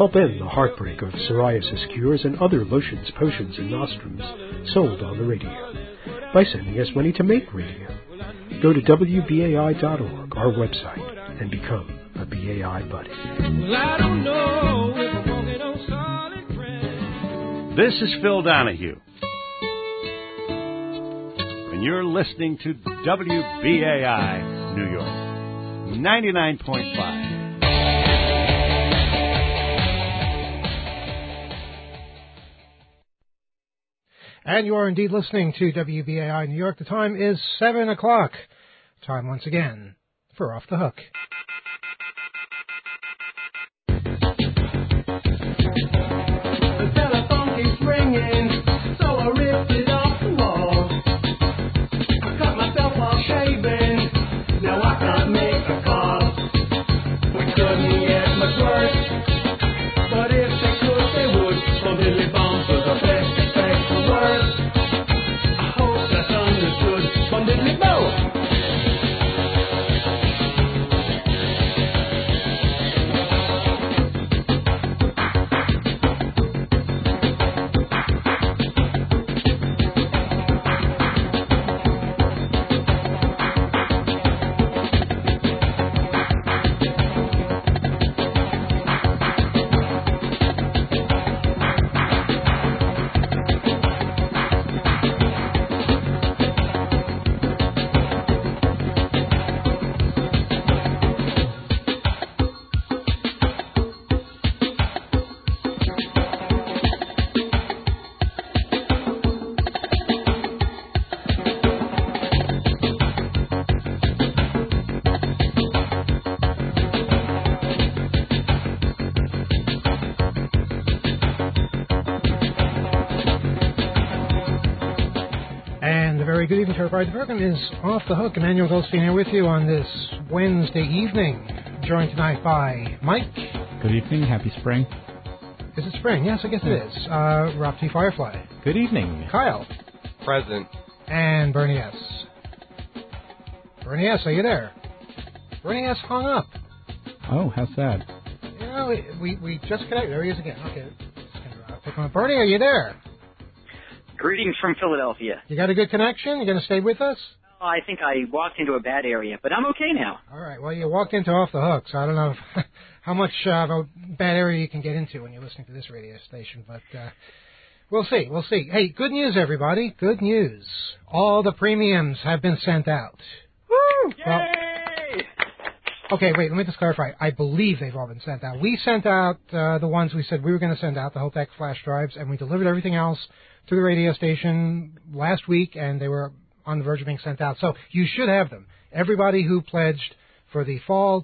Help end the heartbreak of psoriasis cures and other lotions, potions, and nostrums sold on the radio by sending us money to make radio. Go to WBAI.org, our website, and become a BAI buddy. Well, I don't know if I'm walking on solid ground. This is Phil Donahue, and you're listening to WBAI New York, 99.5. And you are indeed listening to WBAI New York. The time is 7 o'clock. Time once again for Off the Hook. The telephone keeps ringing, so I ripped it off the wall. I cut myself while shaving, now I can't make a call. We couldn't get much worse, but if they could, they would. So Billy Bombs was the best effect for words. I hope that's understood. From Billy Bombs. Good evening to everybody. The program is Off the Hook. Emmanuel Goldstein here with you on this Wednesday evening. Joined tonight by Mike. Good evening. Happy spring. Is it spring? Yes, I guess it is. Rob T. Firefly. Good evening. Kyle. Present. And Bernie S. Bernie S., are you there? Bernie S. hung up. Oh, how sad. You know, we just connected. There he is again. Okay. Pick him up. Bernie, are you there? Greetings from Philadelphia. You got a good connection? You going to stay with us? I think I walked into a bad area, but I'm okay now. All right. Well, you walked into Off the Hook, so I don't know how much of a bad area you can get into when you're listening to this radio station, but we'll see. We'll see. Hey, good news, everybody. Good news. All the premiums have been sent out. Woo! Well, yay! Okay, wait, let me just clarify. I believe they've all been sent out. We sent out the ones we said we were going to send out, the Hopec flash drives, and we delivered everything else to the radio station last week, and they were on the verge of being sent out. So you should have them. Everybody who pledged for the fall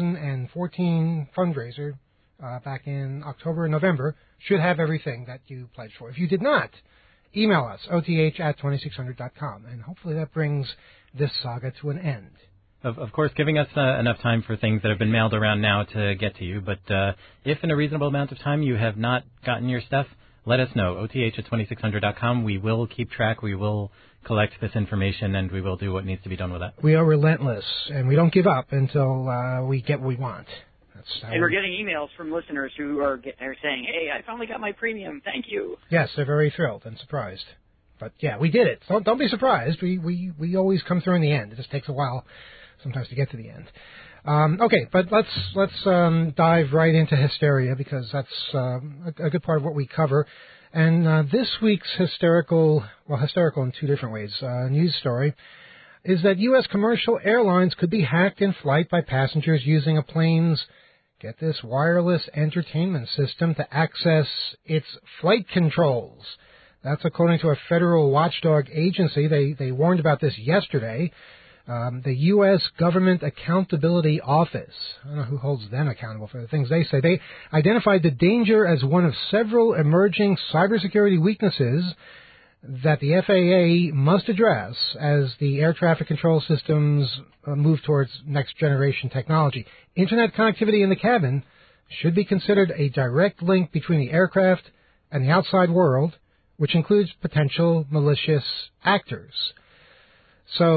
2014 fundraiser back in October and November should have everything that you pledged for. If you did not, email us, oth@2600.com, and hopefully that brings this saga to an end. Of course, giving us enough time for things that have been mailed around now to get to you, but if in a reasonable amount of time you have not gotten your stuff, let us know, oth@2600.com. We will keep track, we will collect this information, and we will do what needs to be done with it. We are relentless, and we don't give up until we get what we want. And we're getting emails from listeners who are saying, hey, I finally got my premium, thank you. Yes, they're very thrilled and surprised. But, yeah, we did it. Don't be surprised. We always come through in the end. It just takes a while sometimes to get to the end. Okay, but let's dive right into hysteria, because that's a good part of what we cover. And this week's hysterical in two different ways, news story is that U.S. commercial airlines could be hacked in flight by passengers using a plane's, get this, wireless entertainment system to access its flight controls. That's according to a federal watchdog agency. They warned about this yesterday. The U.S. Government Accountability Office, I don't know who holds them accountable for the things they say, they identified the danger as one of several emerging cybersecurity weaknesses that the FAA must address as the air traffic control systems move towards next-generation technology. Internet connectivity in the cabin should be considered a direct link between the aircraft and the outside world, which includes potential malicious actors. So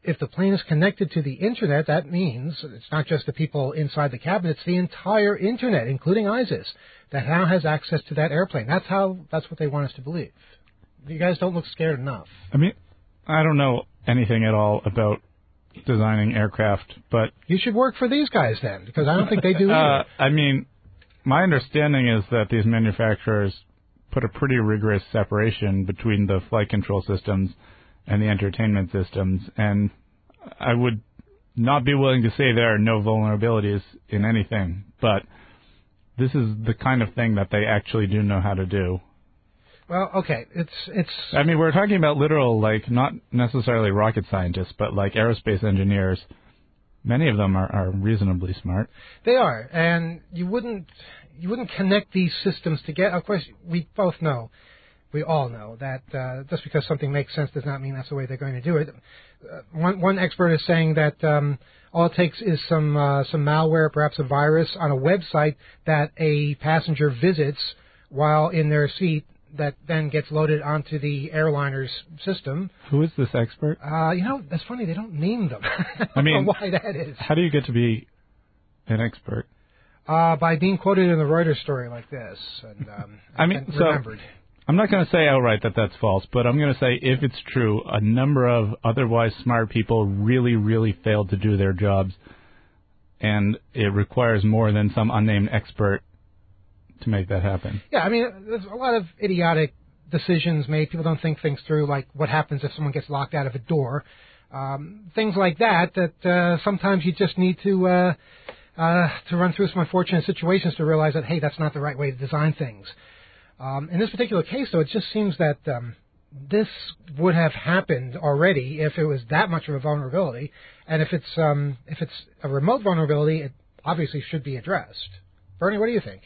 if the plane is connected to the Internet, that means it's not just the people inside the cabin, it's the entire Internet, including ISIS, that now has access to that airplane. That's what they want us to believe. You guys don't look scared enough. I mean, I don't know anything at all about designing aircraft, but... You should work for these guys then, because I don't think they do either. I mean, my understanding is that these manufacturers put a pretty rigorous separation between the flight control systems and the entertainment systems, and I would not be willing to say there are no vulnerabilities in anything, but this is the kind of thing that they actually do know how to do. Well, okay, it's. I mean, we're talking about literal, like, not necessarily rocket scientists, but like aerospace engineers. Many of them are reasonably smart. They are, and you wouldn't connect these systems together. Of course, we all know that just because something makes sense does not mean that's the way they're going to do it. One expert is saying that all it takes is some malware, perhaps a virus, on a website that a passenger visits while in their seat, that then gets loaded onto the airliner's system. Who is this expert? That's funny. They don't name them. I mean, know why that is. How do you get to be an expert? By being quoted in the Reuters story like this. And, remembered. I'm not going to say outright that that's false, but I'm going to say if it's true, a number of otherwise smart people really, really failed to do their jobs, and it requires more than some unnamed expert to make that happen. Yeah, I mean, there's a lot of idiotic decisions made. People don't think things through, like what happens if someone gets locked out of a door. Things like that sometimes you just need to run through some unfortunate situations to realize that, hey, that's not the right way to design things. In this particular case, though, it just seems that this would have happened already if it was that much of a vulnerability, and if it's a remote vulnerability, it obviously should be addressed. Bernie, what do you think?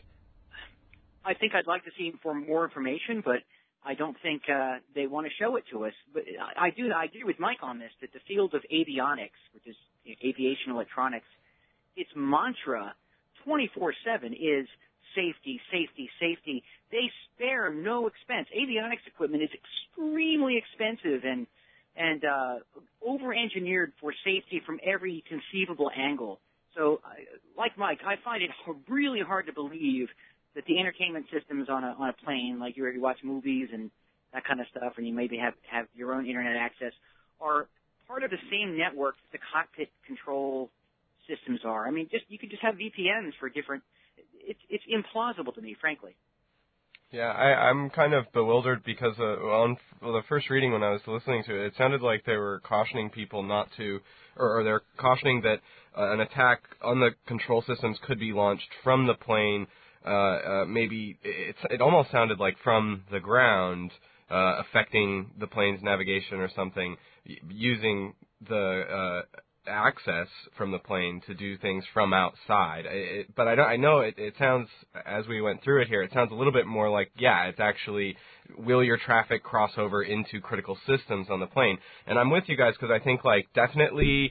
I think I'd like to see more information, but I don't think they want to show it to us. But I agree with Mike on this, that the field of avionics, which is aviation electronics, its mantra 24/7 is safety, safety, safety. They spare no expense. Avionics equipment is extremely expensive and over-engineered for safety from every conceivable angle. So, like Mike, I find it really hard to believe that the entertainment systems on a plane, like you watch movies and that kind of stuff, and you maybe have your own internet access, are part of the same network that the cockpit control systems are. I mean, you could just have VPNs for different. It's implausible to me, frankly. Yeah, I'm kind of bewildered because on the first reading when I was listening to it sounded like they were cautioning people not to, or they're cautioning that an attack on the control systems could be launched from the plane. Maybe it almost sounded like from the ground, affecting the plane's navigation or something, using the access from the plane to do things from outside. But I know it sounds, as we went through it here, it sounds a little bit more like, it's actually, will your traffic cross over into critical systems on the plane? And I'm with you guys because I think, like, definitely,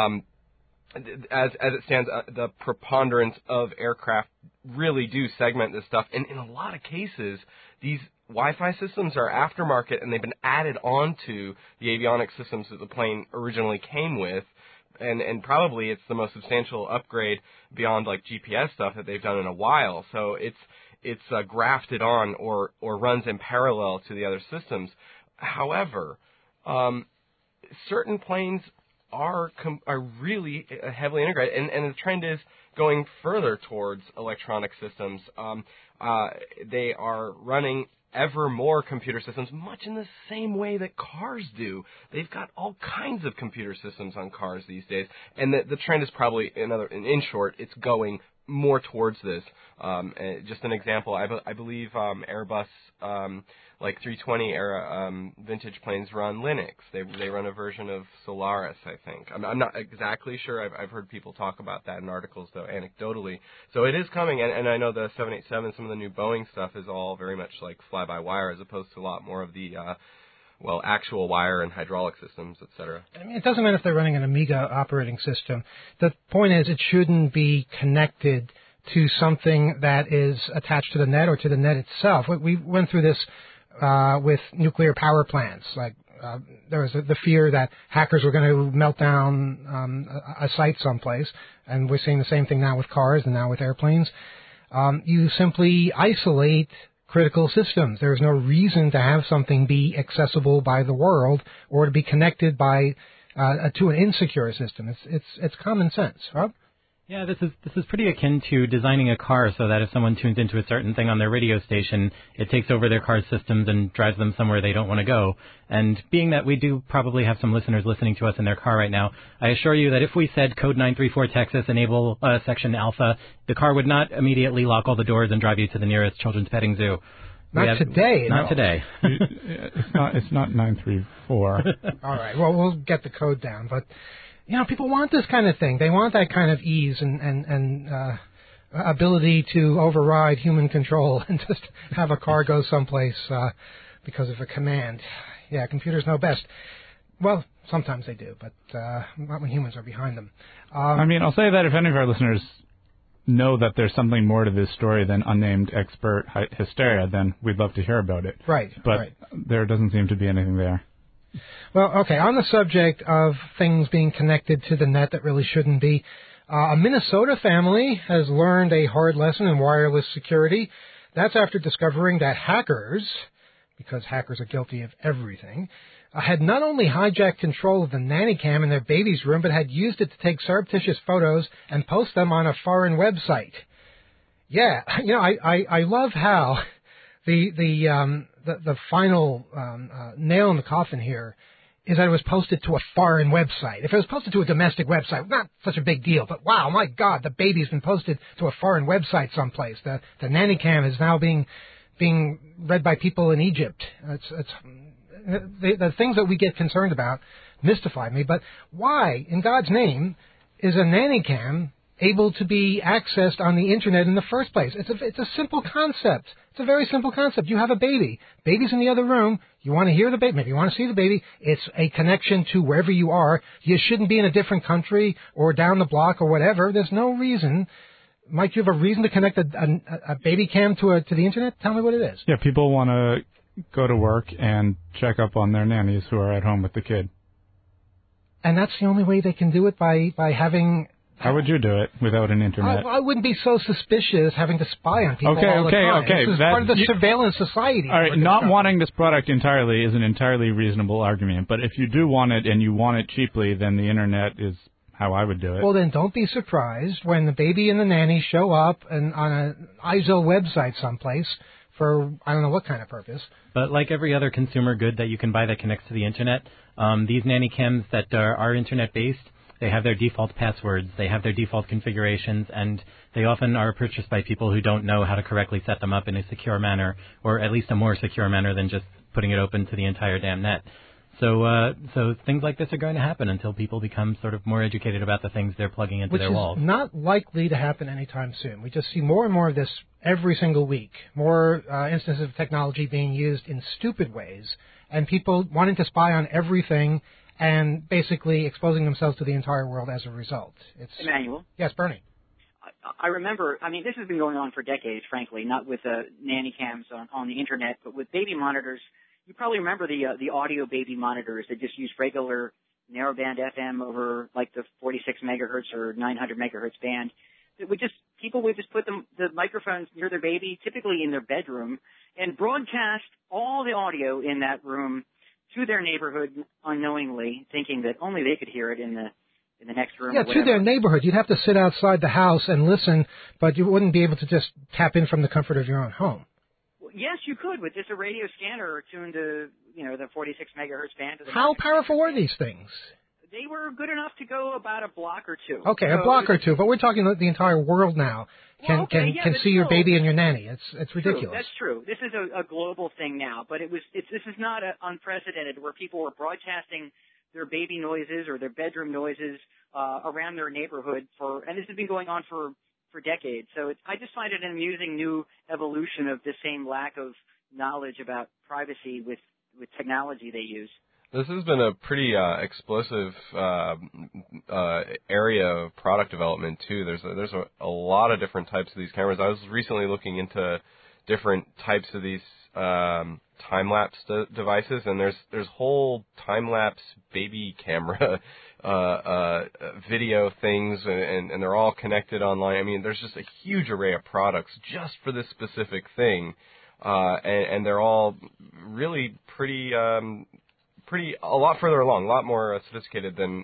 as it stands, the preponderance of aircraft really do segment this stuff. And in a lot of cases, these Wi-Fi systems are aftermarket, and they've been added onto the avionics systems that the plane originally came with. And probably it's the most substantial upgrade beyond, like, GPS stuff that they've done in a while. So it's grafted on or runs in parallel to the other systems. However, certain planes are really heavily integrated, and the trend is going further towards electronic systems. They are running ever more computer systems, much in the same way that cars do. They've got all kinds of computer systems on cars these days, and the trend is probably, in short, it's going more towards this. Just an example, I believe Airbus, like 320 era vintage planes run Linux. They run a version of Solaris, I think. I'm not exactly sure. I've heard people talk about that in articles, though, anecdotally. So it is coming, and I know the 787, some of the new Boeing stuff is all very much like fly-by-wire as opposed to a lot more of the actual wire and hydraulic systems, et cetera. I mean, it doesn't matter if they're running an Amiga operating system. The point is it shouldn't be connected to something that is attached to the net or to the net itself. We went through this with nuclear power plants. Like, there was the fear that hackers were going to melt down a site someplace, and we're seeing the same thing now with cars and now with airplanes. You simply isolate critical systems. There's no reason to have something be accessible by the world or to be connected by to an insecure system. It's common sense, Rob? Yeah, this is pretty akin to designing a car so that if someone tunes into a certain thing on their radio station, it takes over their car's systems and drives them somewhere they don't want to go. And being that we do probably have some listeners listening to us in their car right now, I assure you that if we said code 934 Texas, enable section alpha, the car would not immediately lock all the doors and drive you to the nearest children's petting zoo. Not today. Not today. It's not 934. All right. Well, we'll get the code down, but people want this kind of thing. They want that kind of ease and ability to override human control and just have a car go someplace because of a command. Yeah, computers know best. Well, sometimes they do, but not when humans are behind them. I'll say that if any of our listeners know that there's something more to this story than unnamed expert hysteria, then we'd love to hear about it. Right. But there doesn't seem to be anything there. Well, okay, on the subject of things being connected to the net that really shouldn't be, a Minnesota family has learned a hard lesson in wireless security. That's after discovering that hackers, because hackers are guilty of everything, had not only hijacked control of the nanny cam in their baby's room, but had used it to take surreptitious photos and post them on a foreign website. Yeah, I love how the final nail in the coffin here is that it was posted to a foreign website. If it was posted to a domestic website, not such a big deal. But wow, my God, the baby's been posted to a foreign website someplace. The nanny cam is now being read by people in Egypt. The things that we get concerned about mystify me. But why, in God's name, is a nanny cam able to be accessed on the internet in the first place? It's a simple concept. It's a very simple concept. You have a baby. Baby's in the other room. You want to hear the baby. Maybe you want to see the baby. It's a connection to wherever you are. You shouldn't be in a different country or down the block or whatever. There's no reason. Mike, you have a reason to connect a baby cam to the internet? Tell me what it is. Yeah, people want to go to work and check up on their nannies who are at home with the kid. And that's the only way they can do it by having... How would you do it without an internet? I wouldn't be so suspicious having to spy on people all the time. Okay. This is part of the surveillance society. All right, not wanting this product entirely is an entirely reasonable argument. But if you do want it and you want it cheaply, then the internet is how I would do it. Well, then don't be surprised when the baby and the nanny show up on an ISO website someplace for I don't know what kind of purpose. But like every other consumer good that you can buy that connects to the internet, these nanny cams that are internet-based, they have their default passwords, they have their default configurations, and they often are purchased by people who don't know how to correctly set them up in a secure manner, or at least a more secure manner than just putting it open to the entire damn net. So things like this are going to happen until people become sort of more educated about the things they're plugging into their walls. Which is not likely to happen anytime soon. We just see more and more of this every single week, more instances of technology being used in stupid ways, and people wanting to spy on everything and basically exposing themselves to the entire world as a result. Emmanuel? Yes, Bernie. I remember, this has been going on for decades, frankly, not with nanny cams on the internet, but with baby monitors. You probably remember the audio baby monitors that just use regular narrowband FM over like the 46 megahertz or 900 megahertz band. People would just put the microphones near their baby, typically in their bedroom, and broadcast all the audio in that room to their neighborhood unknowingly, thinking that only they could hear it in the next room. Yeah, or whatever. To their neighborhood. You'd have to sit outside the house and listen, but you wouldn't be able to just tap in from the comfort of your own home. Well, yes, you could with just a radio scanner tuned to the 46 megahertz band. How powerful were these things? They were good enough to go about a block or two. Okay, a block or two, but we're talking the entire world now can see your baby and your nanny. It's ridiculous. True, that's true. This is a global thing now, but this is not unprecedented where people were broadcasting their baby noises or their bedroom noises around their neighborhood and this has been going on for decades. So I just find it an amusing new evolution of the same lack of knowledge about privacy with technology they use. This has been a pretty explosive area of product development too. There's a lot of different types of these cameras. I was recently looking into different types of these time-lapse devices, and there's whole time-lapse baby camera video things, and they're all connected online. I mean, there's just a huge array of products just for this specific thing, and they're all really pretty a lot further along, a lot more sophisticated than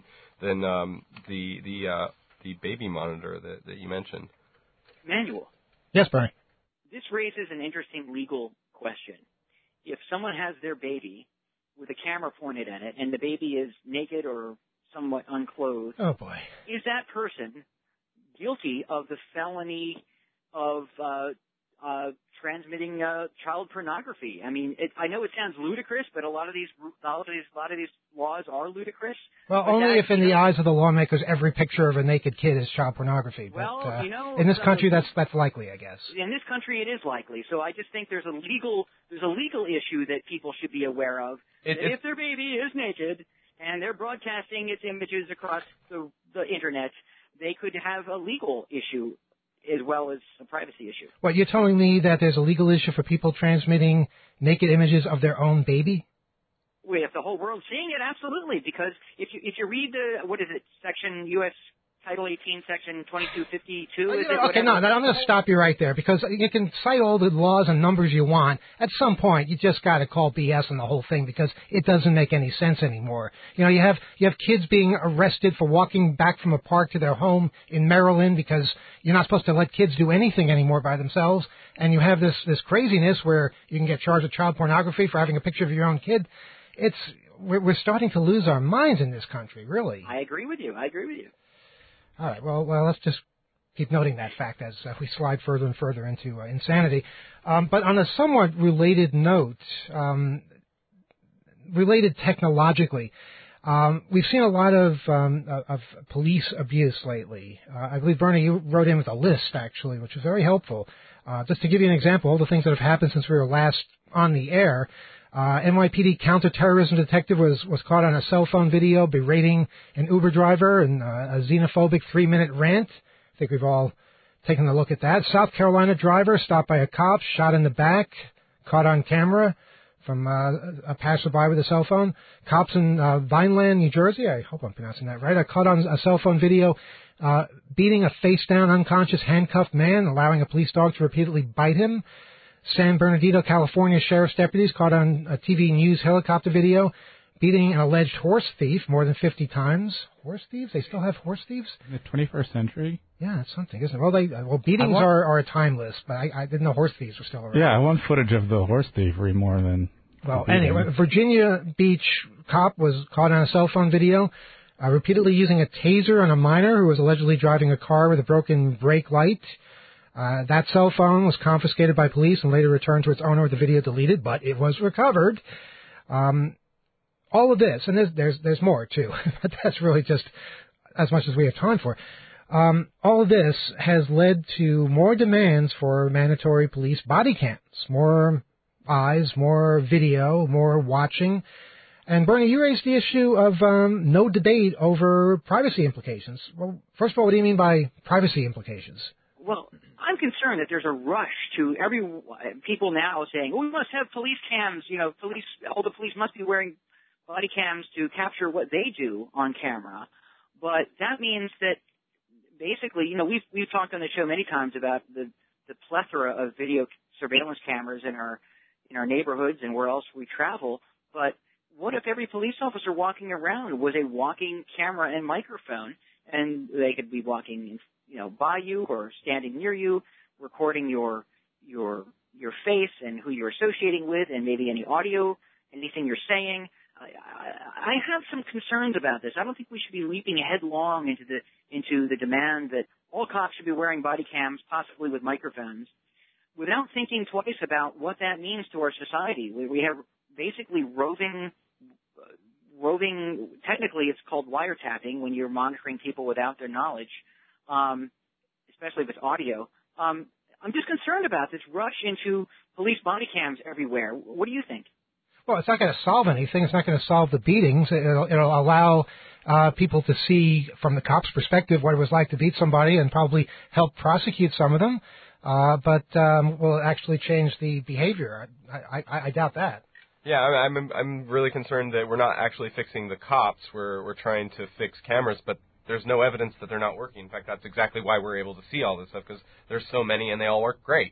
the baby monitor that you mentioned. Manuel. Yes, Bernie. This raises an interesting legal question. If someone has their baby with a camera pointed at it and the baby is naked or somewhat unclothed, oh boy, is that person guilty of the felony of transmitting child pornography? I mean, I know it sounds ludicrous, but a lot of these laws are ludicrous. Well, only if in the eyes of the lawmakers every picture of a naked kid is child pornography. Well, but, in this country, that's likely, I guess. In this country, it is likely. So I just think there's a legal issue that people should be aware of. If their baby is naked and they're broadcasting its images across the internet, they could have a legal issue as well as a privacy issue. What, you're telling me that there's a legal issue for people transmitting naked images of their own baby? Well, if the whole world's seeing it, absolutely. Because if you read section U.S. Title 18, Section 2252. Okay, no, I'm going to stop you right there, because you can cite all the laws and numbers you want. At some point, you just got to call BS on the whole thing, because it doesn't make any sense anymore. You have kids being arrested for walking back from a park to their home in Maryland because you're not supposed to let kids do anything anymore by themselves, and you have this craziness where you can get charged with child pornography for having a picture of your own kid. We're starting to lose our minds in this country, really. I agree with you. All right. Well, let's just keep noting that fact as we slide further and further into insanity. But on a somewhat related note, related technologically, we've seen a lot of police abuse lately. I believe, Bernie, you wrote in with a list, actually, which was very helpful. Just to give you an example, all the things that have happened since we were last on the air. NYPD counterterrorism detective was caught on a cell phone video berating an Uber driver in a xenophobic 3-minute rant. I think we've all taken a look at that. South Carolina driver stopped by a cop, shot in the back, caught on camera from a passerby with a cell phone. Cops in Vineland, New Jersey, I hope I'm pronouncing that right, caught on a cell phone video beating a face-down, unconscious, handcuffed man, allowing a police dog to repeatedly bite him. San Bernardino, California sheriff's deputies caught on a TV news helicopter video beating an alleged horse thief more than 50 times. Horse thieves? They still have horse thieves? In the 21st century? Yeah, it's something, isn't it? Well, beatings are timeless, but I didn't know horse thieves were still around. Yeah, I want footage of the horse thievery more than... Well, anyway, Virginia Beach cop was caught on a cell phone video repeatedly using a taser on a minor who was allegedly driving a car with a broken brake light. That cell phone was confiscated by police and later returned to its owner with the video deleted, but it was recovered. All of this, and there's more too, but that's really just as much as we have time for. All of this has led to more demands for mandatory police body cams, more eyes, more video, more watching. And Bernie, you raised the issue of no debate over privacy implications. Well, first of all, what do you mean by privacy implications? Well, I'm concerned that there's a rush to people now saying, we must have police cams. All the police must be wearing body cams to capture what they do on camera. But that means that basically, we've talked on the show many times about the plethora of video surveillance cameras in our neighborhoods and where else we travel. But what if every police officer walking around was a walking camera and microphone, and they could be walking by you or standing near you, recording your face and who you're associating with, and maybe any audio, anything you're saying. I have some concerns about this. I don't think we should be leaping headlong into the demand that all cops should be wearing body cams, possibly with microphones, without thinking twice about what that means to our society. We have basically roving. Technically, it's called wiretapping when you're monitoring people without their knowledge. Especially with audio. I'm just concerned about this rush into police body cams everywhere. What do you think? Well, it's not going to solve anything. It's not going to solve the beatings. It'll allow people to see from the cop's perspective what it was like to beat somebody and probably help prosecute some of them. but will it actually change the behavior? I doubt that. Yeah, I'm really concerned that we're not actually fixing the cops. We're trying to fix cameras, but there's no evidence that they're not working. In fact, that's exactly why we're able to see all this stuff, because there's so many and they all work great.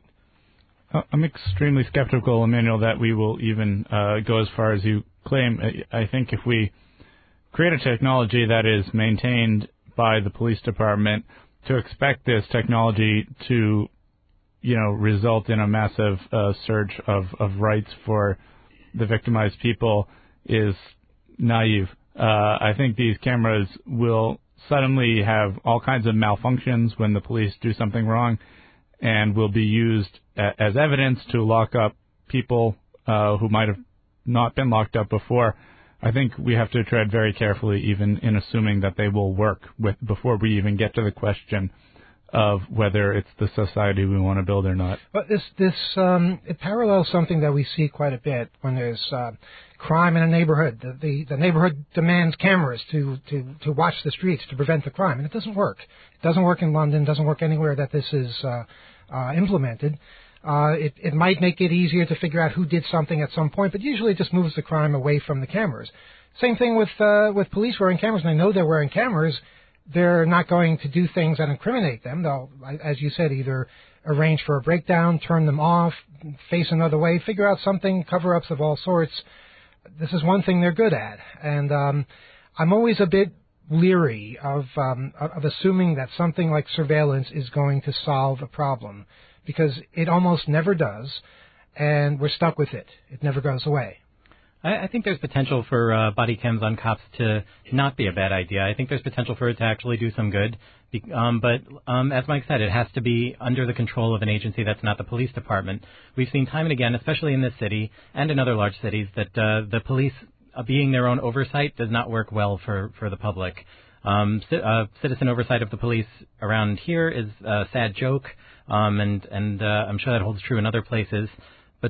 I'm extremely skeptical, Emmanuel, that we will even go as far as you claim. I think if we create a technology that is maintained by the police department, to expect this technology to, result in a massive surge of rights for the victimized people is naive. I think these cameras will suddenly have all kinds of malfunctions when the police do something wrong, and will be used as evidence to lock up people who might have not been locked up before. I think we have to tread very carefully, even in assuming that they will work before we even get to the question of whether it's the society we want to build or not. But it parallels something that we see quite a bit when there's crime in a neighborhood. The neighborhood demands cameras to watch the streets to prevent the crime, and it doesn't work. It doesn't work in London. It doesn't work anywhere that this is implemented. It might make it easier to figure out who did something at some point, but usually it just moves the crime away from the cameras. Same thing with police wearing cameras, and I know they're wearing cameras. They're not going to do things that incriminate them. They'll, as you said, either arrange for a breakdown, turn them off, face another way, figure out something, cover-ups of all sorts. This is one thing they're good at. And I'm always a bit leery of assuming that something like surveillance is going to solve a problem, because it almost never does, and we're stuck with it. It never goes away. I think there's potential for body cams on cops to not be a bad idea. I think there's potential for it to actually do some good. But as Mike said, it has to be under the control of an agency that's not the police department. We've seen time and again, especially in this city and in other large cities, that the police being their own oversight does not work well for the public. Citizen oversight of the police around here is a sad joke, and I'm sure that holds true in other places. But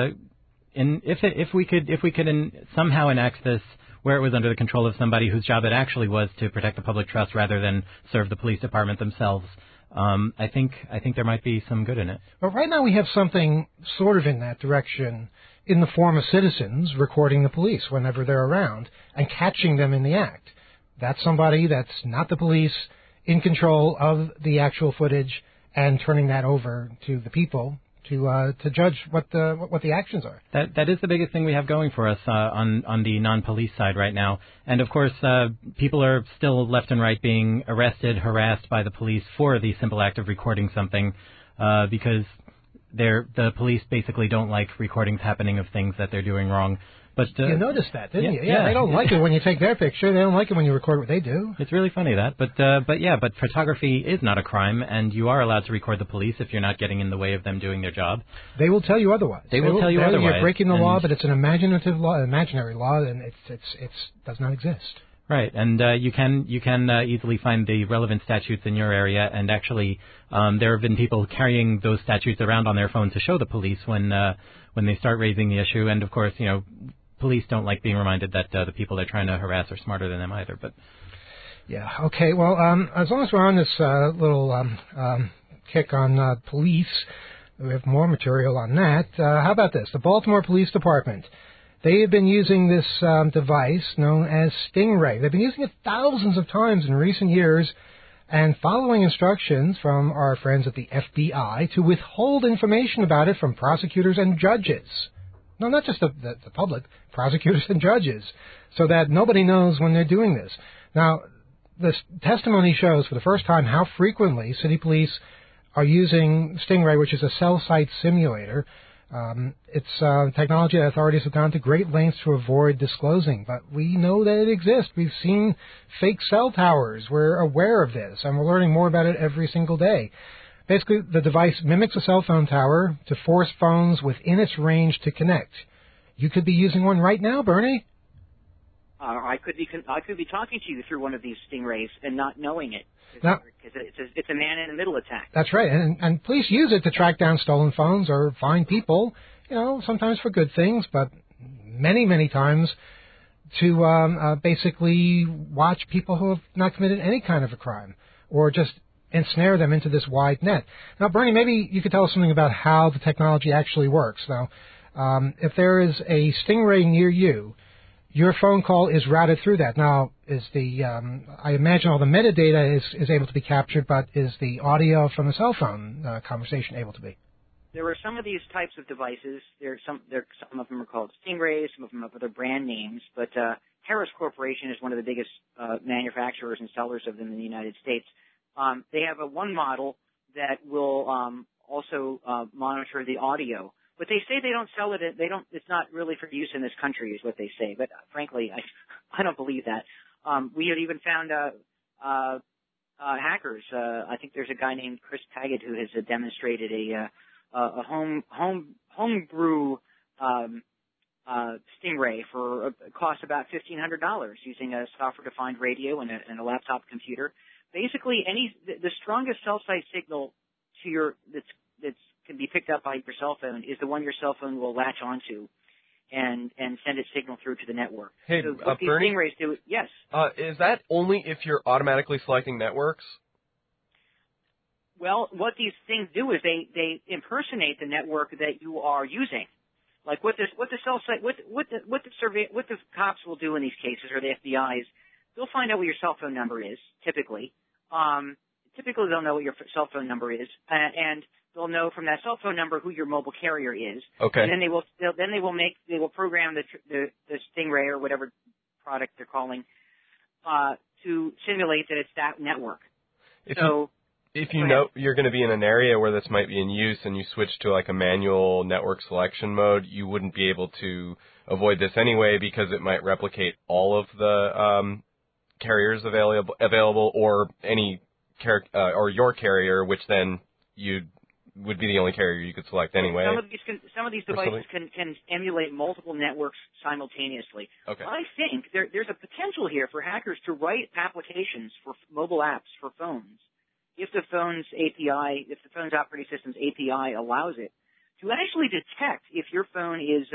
if we could somehow enact this where it was under the control of somebody whose job it actually was to protect the public trust rather than serve the police department themselves, I think there might be some good in it. But right now we have something sort of in that direction in the form of citizens recording the police whenever they're around and catching them in the act. That's somebody that's not the police in control of the actual footage and turning that over to the people to judge what the actions are. That is the biggest thing we have going for us on the non-police side right now. And of course, people are still left and right being arrested, harassed by the police for the simple act of recording something, because the police basically don't like recordings happening of things that they're doing wrong. But you noticed that, didn't you? Yeah, they don't like it when you take their picture. They don't like it when you record what they do. It's really funny that. But photography is not a crime, and you are allowed to record the police if you're not getting in the way of them doing their job. They will tell you otherwise. They will tell you otherwise. You're breaking the law, but it's an imaginary law, and it does not exist. Right, and you can easily find the relevant statutes in your area, and actually there have been people carrying those statutes around on their phone to show the police when they start raising the issue. And of course, police don't like being reminded that the people they're trying to harass are smarter than them either. But yeah, okay. Well, as long as we're on this little kick on police, we have more material on that. How about this? The Baltimore Police Department. They have been using this device known as Stingray. They've been using it thousands of times in recent years and following instructions from our friends at the FBI to withhold information about it from prosecutors and judges. No, not just the public, prosecutors and judges, so that nobody knows when they're doing this. Now, this testimony shows for the first time how frequently city police are using Stingray, which is a cell site simulator. It's technology that authorities have gone to great lengths to avoid disclosing, but we know that it exists. We've seen fake cell towers. We're aware of this, and we're learning more about it every single day. Basically, the device mimics a cell phone tower to force phones within its range to connect. You could be using one right now, Bernie. I could be talking to you through one of these Stingrays and not knowing it. Now, because it's a man-in-the-middle attack. That's right, and police use it to track down stolen phones or find people, sometimes for good things, but many, many times to basically watch people who have not committed any kind of a crime or just ensnare them into this wide net. Now, Bernie, maybe you could tell us something about how the technology actually works. Now, if there is a Stingray near you, your phone call is routed through that. Now, I imagine all the metadata is able to be captured, but is the audio from the cell phone conversation able to be? There are some of these types of devices. Some of them are called Stingrays, some of them have other brand names, but Harris Corporation is one of the biggest manufacturers and sellers of them in the United States. They have one model that will also monitor the audio. But they say they don't sell it. It's not really for use in this country, is what they say. But frankly, I don't believe that. We had even found hackers. I think there's a guy named Chris Taggett who has demonstrated a homebrew Stingray for cost about $1,500 using a software-defined radio and a laptop computer. Basically, the strongest cell site signal to that's can be picked up by your cell phone is the one your cell phone will latch onto and send its signal through to the network. Hey, so what these Bernie? Stingrays do, yes. Is that only if you're automatically selecting networks? Well, what these things do is they impersonate the network that you are using. Like what the cell site, what the cops will do in these cases, or the FBI's, they'll find out what your cell phone number is. Typically, they'll know what your cell phone number is, and they'll know from that cell phone number who your mobile carrier is. Okay. And then they will program the Stingray or whatever product they're calling to simulate that it's that network. If you know you're going to be in an area where this might be in use and you switch to like a manual network selection mode, you wouldn't be able to avoid this anyway because it might replicate all of the carriers available or any or your carrier, which then would be the only carrier you could select anyway. Some of these devices can emulate multiple networks simultaneously. Okay. I think there's a potential here for hackers to write applications for mobile apps for phones, if the phone's operating system's API allows it, to actually detect if your phone is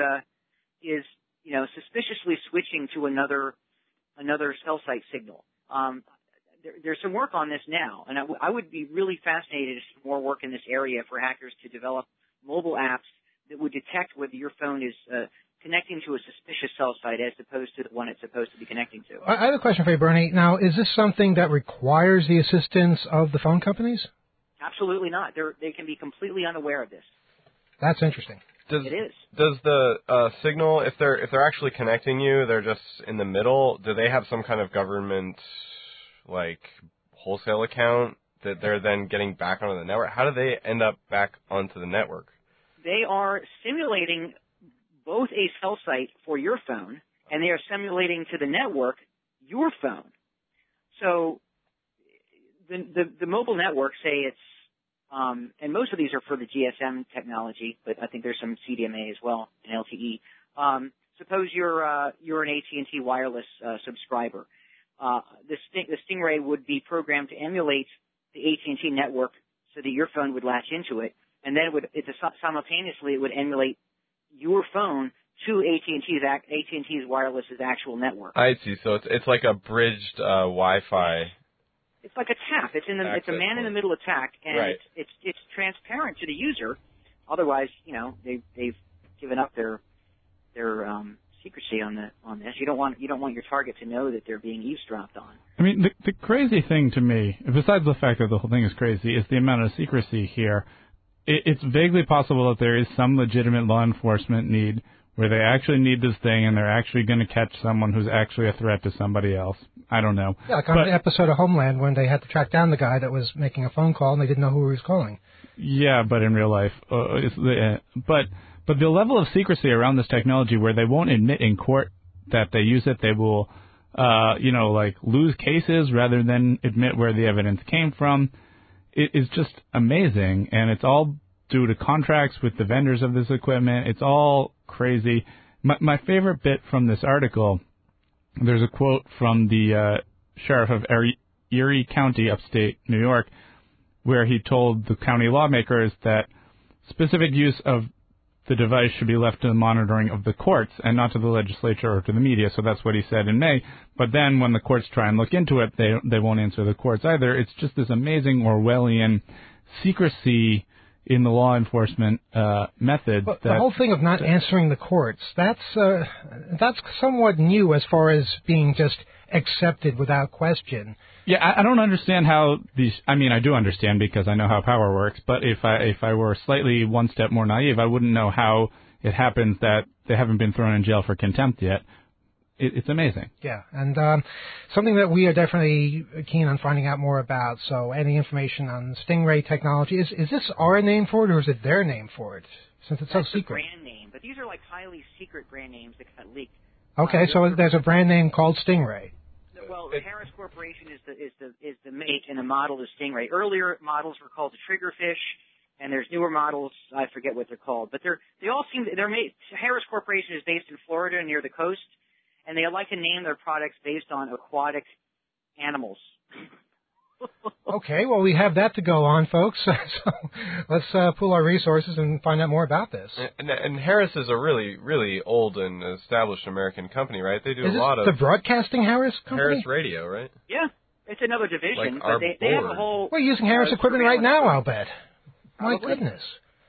suspiciously switching to another cell site signal. There's some work on this now, and I would be really fascinated to see more work in this area for hackers to develop mobile apps that would detect whether your phone is connecting to a suspicious cell site as opposed to the one it's supposed to be connecting to. I have a question for you, Bernie. Now, is this something that requires the assistance of the phone companies? Absolutely not. They can be completely unaware of this. That's interesting. It is. Does the signal, if they're actually connecting you, they're just in the middle? Do they have some kind of government like wholesale account that they're then getting back onto the network? How do they end up back onto the network? They are simulating both a cell site for your phone, and they are simulating to the network your phone. So the mobile network, say it's, and most of these are for the GSM technology, but I think there's some CDMA as well, and LTE. Suppose you're an AT&T wireless subscriber. The Stingray would be programmed to emulate the AT&T network so that your phone would latch into it, and then simultaneously it would emulate your phone to AT&T's wireless's actual network. I see. So it's like a bridged Wi-Fi. It's like a tap. It's a man-in-the-middle attack, and right. it's transparent to the user. Otherwise, they've given up their secrecy on this. You don't want your target to know that they're being eavesdropped on. I mean, the crazy thing to me, besides the fact that the whole thing is crazy, is the amount of secrecy here. It's vaguely possible that there is some legitimate law enforcement need where they actually need this thing and they're actually going to catch someone who's actually a threat to somebody else. I don't know. Yeah, like on an episode of Homeland when they had to track down the guy that was making a phone call and they didn't know who he was calling. Yeah, but in real life, but the level of secrecy around this technology where they won't admit in court that they use it, they will, lose cases rather than admit where the evidence came from. It is just amazing, and it's all due to contracts with the vendors of this equipment. It's all crazy. My favorite bit from this article, there's a quote from the sheriff of Erie County, upstate New York, where he told the county lawmakers that specific use of the device should be left to the monitoring of the courts and not to the legislature or to the media. So that's what he said in May. But then when the courts try and look into it, they won't answer the courts either. It's just this amazing Orwellian secrecy in the law enforcement method. But the whole thing of not answering the courts, that's somewhat new as far as being just accepted without question. Yeah, I don't understand how these. I mean, I do understand because I know how power works. But if I were slightly one step more naive, I wouldn't know how it happens that they haven't been thrown in jail for contempt yet. It's amazing. Yeah, and something that we are definitely keen on finding out more about. So, any information on Stingray technology, is this our name for it or is it their name for it? Since it's That's so secret. Brand name, but these are like highly secret brand names that got leaked. Okay, so there's a brand name called Stingray. Well, the Harris Corporation is the make and the model is Stingray. Earlier models were called the Triggerfish, and there's newer models. I forget what they're called, but they all seem they're made. Harris Corporation is based in Florida near the coast, and they like to name their products based on aquatic animals. Okay, well, we have that to go on, folks. So let's pool our resources and find out more about this. And Harris is a really, really old and established American company, right? They do Is a lot of the Broadcasting Harris company? Harris Radio, right? Yeah, it's another division, Like but our they have a board. whole. We're using Harris equipment right now, I'll bet. My Probably. goodness.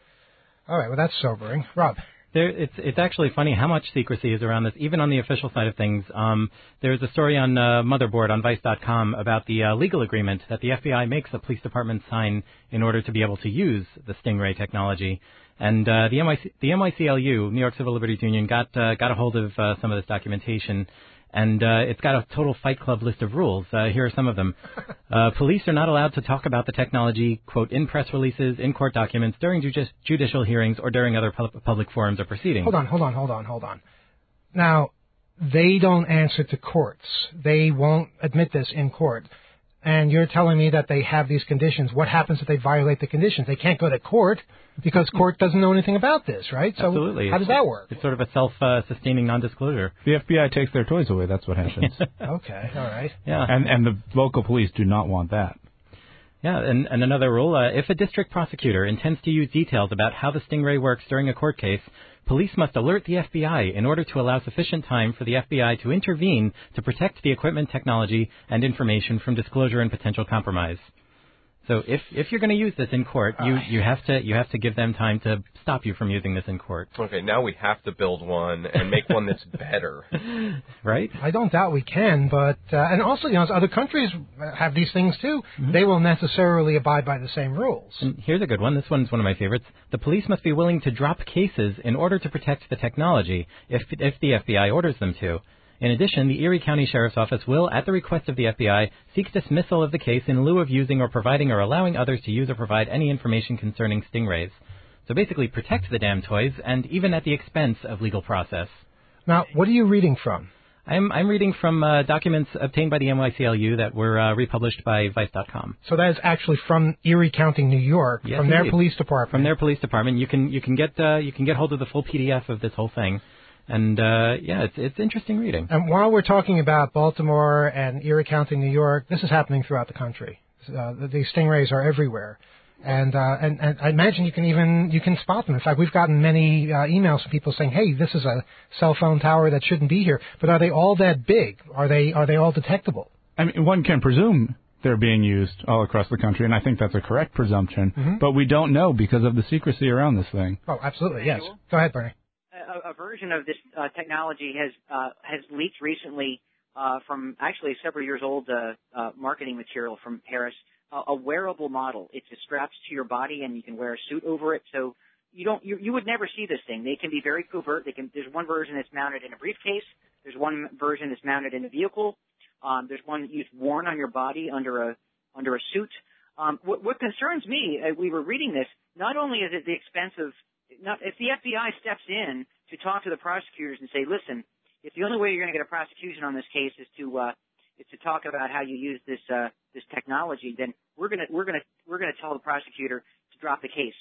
All right, well, that's sobering. Rob. It's actually funny how much secrecy is around this, even on the official side of things. There's a story on Motherboard on Vice.com about the legal agreement that the FBI makes the police department sign in order to be able to use the Stingray technology. And the NYCLU, New York Civil Liberties Union, got a hold of some of this documentation. And it's got a total Fight Club list of rules. Here are some of them. Police are not allowed to talk about the technology, quote, in press releases, in court documents, during judicial hearings, or during other public forums or proceedings. Hold on. Now, they don't answer to courts. They won't admit this in court. And you're telling me that they have these conditions. What happens if they violate the conditions? They can't go to court because court doesn't know anything about this, right? So Absolutely. How does that work? It's sort of a self-sustaining non-disclosure. The FBI takes their toys away. That's what happens. Okay, all right. Yeah. And the local police do not want that. Yeah, and another rule, if a district prosecutor intends to use details about how the Stingray works during a court case, police must alert the FBI in order to allow sufficient time for the FBI to intervene to protect the equipment, technology, and information from disclosure and potential compromise. So if you're going to use this in court, you have to give them time to stop you from using this in court. Okay, now we have to build one and make one that's better. Right? I don't doubt we can, but and also, as other countries have these things too, they will necessarily abide by the same rules. And here's a good one. This one's one of my favorites. The police must be willing to drop cases in order to protect the technology if the FBI orders them to. In addition, the Erie County Sheriff's Office will, at the request of the FBI, seek dismissal of the case in lieu of using or providing or allowing others to use or provide any information concerning stingrays. So basically protect the damn toys, and even at the expense of legal process. Now, what are you reading from? I'm reading from documents obtained by the NYCLU that were republished by Vice.com. So that is actually from Erie County, New York, Yes, from their indeed. police department. From their police department. You can get hold of the full PDF of this whole thing. And, it's interesting reading. And while we're talking about Baltimore and Erie County, New York, this is happening throughout the country. These stingrays are everywhere. And I imagine you can spot them. In fact, we've gotten many emails from people saying, hey, this is a cell phone tower that shouldn't be here. But are they all that big? Are they all detectable? I mean, one can presume they're being used all across the country, and I think that's a correct presumption. But we don't know because of the secrecy around this thing. Oh, absolutely, yes. Go ahead, Bernie. A version of this technology has leaked recently from actually several years old marketing material from Harris. A wearable model. It just straps to your body, and you can wear a suit over it. So you would never see this thing. They can be very covert. There's one version that's mounted in a briefcase. There's one version that's mounted in a vehicle. There's one that's worn on your body under a suit. What concerns me, we were reading this. Not only is it the expense of if the FBI steps in to talk to the prosecutors and say, listen, if the only way you're going to get a prosecution on this case is to talk about how you use this technology, then we're going to tell the prosecutor to drop the case.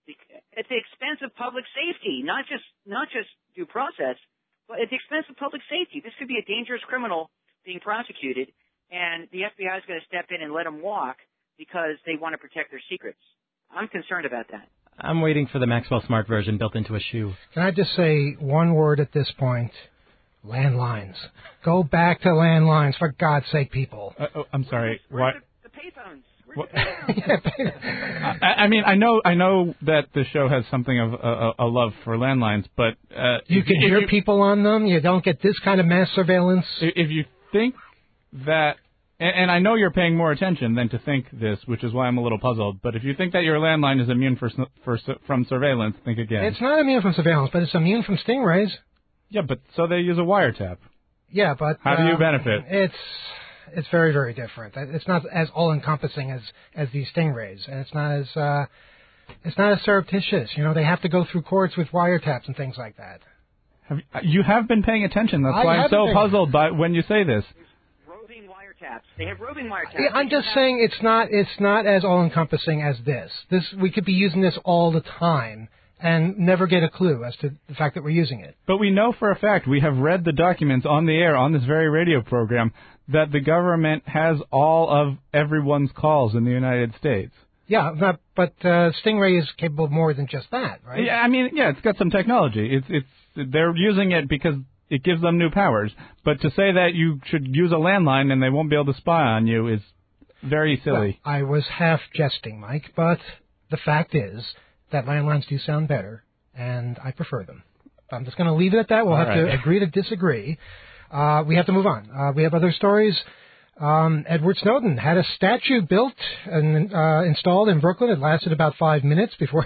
At the expense of public safety, not just due process, but at the expense of public safety. This could be a dangerous criminal being prosecuted, and the FBI is going to step in and let him walk because they want to protect their secrets. I'm concerned about that. I'm waiting for the Maxwell Smart version built into a shoe. Can I just say one word at this point? Landlines. Go back to landlines, for God's sake, people. I'm sorry. Where's What? the payphones? What? Yeah. I mean, I know that the show has something of a love for landlines, but You can hear people on them. You don't get this kind of mass surveillance. If you think that, and I know you're paying more attention than to think this, which is why I'm a little puzzled. But if you think that your landline is immune from surveillance, think again. It's not immune from surveillance, but it's immune from stingrays. Yeah, but so they use a wiretap. Yeah, but How do you benefit? It's very, very different. It's not as all-encompassing as these stingrays, and it's not as surreptitious. You know, they have to go through courts with wiretaps and things like that. You have been paying attention. That's why I'm so puzzled by when you say this. Roving wiretaps. They have roving wiretaps. Yeah, I'm just saying it's not as all-encompassing as this. We could be using this all the time and never get a clue as to the fact that we're using it. But we know for a fact, we have read the documents on the air on this very radio program, that the government has all of everyone's calls in the United States. Yeah, but Stingray is capable of more than just that, right? Yeah, I mean, yeah, it's got some technology. They're using it because it gives them new powers. But to say that you should use a landline and they won't be able to spy on you is very silly. Well, I was half jesting, Mike, but the fact is that landlines do sound better, and I prefer them. I'm just going to leave it at that. We'll have to agree to disagree. We have to move on. We have other stories. Edward Snowden had a statue built and installed in Brooklyn. It lasted about 5 minutes before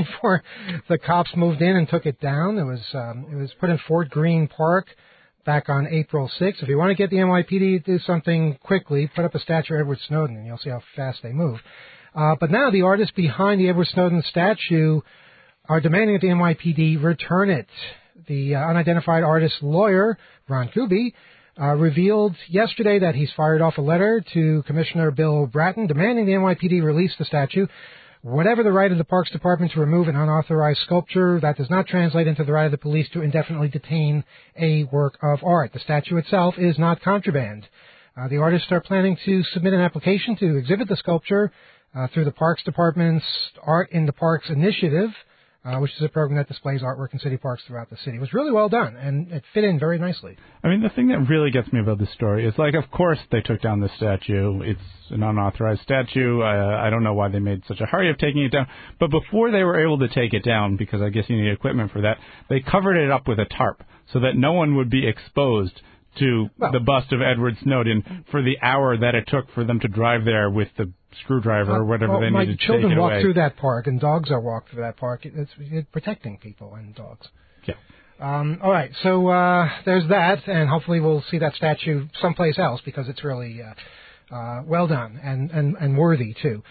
the cops moved in and took it down. It was put in Fort Greene Park back on April 6th. If you want to get the NYPD to do something quickly, put up a statue of Edward Snowden, and you'll see how fast they move. But now the artists behind the Edward Snowden statue are demanding that the NYPD return it. The unidentified artist's lawyer, Ron Kuby, revealed yesterday that he's fired off a letter to Commissioner Bill Bratton demanding the NYPD release the statue. Whatever the right of the Parks Department to remove an unauthorized sculpture, that does not translate into the right of the police to indefinitely detain a work of art. The statue itself is not contraband. The artists are planning to submit an application to exhibit the sculpture through the Parks Department's Art in the Parks initiative, which is a program that displays artwork in city parks throughout the city. It was really well done, and it fit in very nicely. I mean, the thing that really gets me about this story is, like, of course they took down the statue. It's an unauthorized statue. I don't know why they made such a hurry of taking it down. But before they were able to take it down, because I guess you need equipment for that, they covered it up with a tarp so that no one would be exposed to the bust of Edward Snowden for the hour that it took for them to drive there with the screwdriver or whatever they needed to take it away. My children walk through that park, and dogs are walked through that park. It's protecting people and dogs. Yeah. All right, so there's that, and hopefully we'll see that statue someplace else because it's really well done and worthy, too.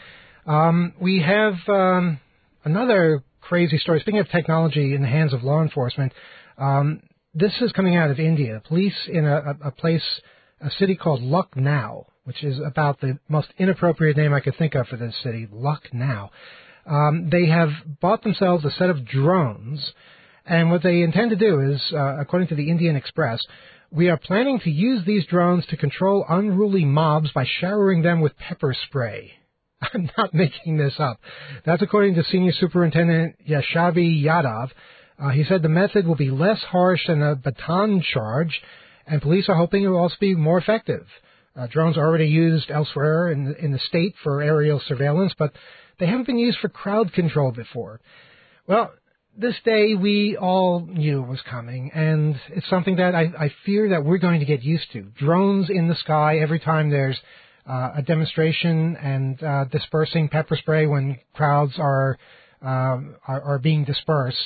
We have another crazy story. Speaking of technology in the hands of law enforcement, this is coming out of India. Police in a city called Lucknow, which is about the most inappropriate name I could think of for this city, Lucknow. They have bought themselves a set of drones, and what they intend to do is, according to the Indian Express, we are planning to use these drones to control unruly mobs by showering them with pepper spray. I'm not making this up. That's according to Senior Superintendent Yashavi Yadav. He said the method will be less harsh than a baton charge, and police are hoping it will also be more effective. Drones are already used elsewhere in the state for aerial surveillance, but they haven't been used for crowd control before. Well, this day we all knew was coming, and it's something that I fear that we're going to get used to. Drones in the sky every time there's a demonstration and dispersing pepper spray when crowds are being dispersed.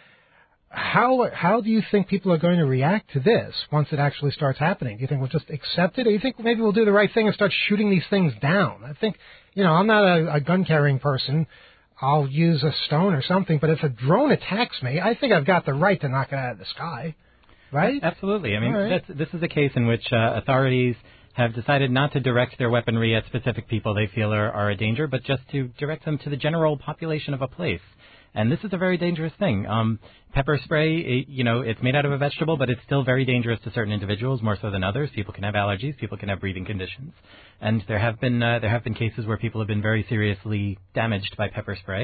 How do you think people are going to react to this once it actually starts happening? Do you think we'll just accept it, or do you think maybe we'll do the right thing and start shooting these things down? I think, I'm not a gun-carrying person. I'll use a stone or something, but if a drone attacks me, I think I've got the right to knock it out of the sky, right? Absolutely. I mean, this is a case in which authorities have decided not to direct their weaponry at specific people they feel are a danger, but just to direct them to the general population of a place. And this is a very dangerous thing. Pepper spray, it's made out of a vegetable, but it's still very dangerous to certain individuals, more so than others. People can have allergies. People can have breathing conditions. And there have been cases where people have been very seriously damaged by pepper spray.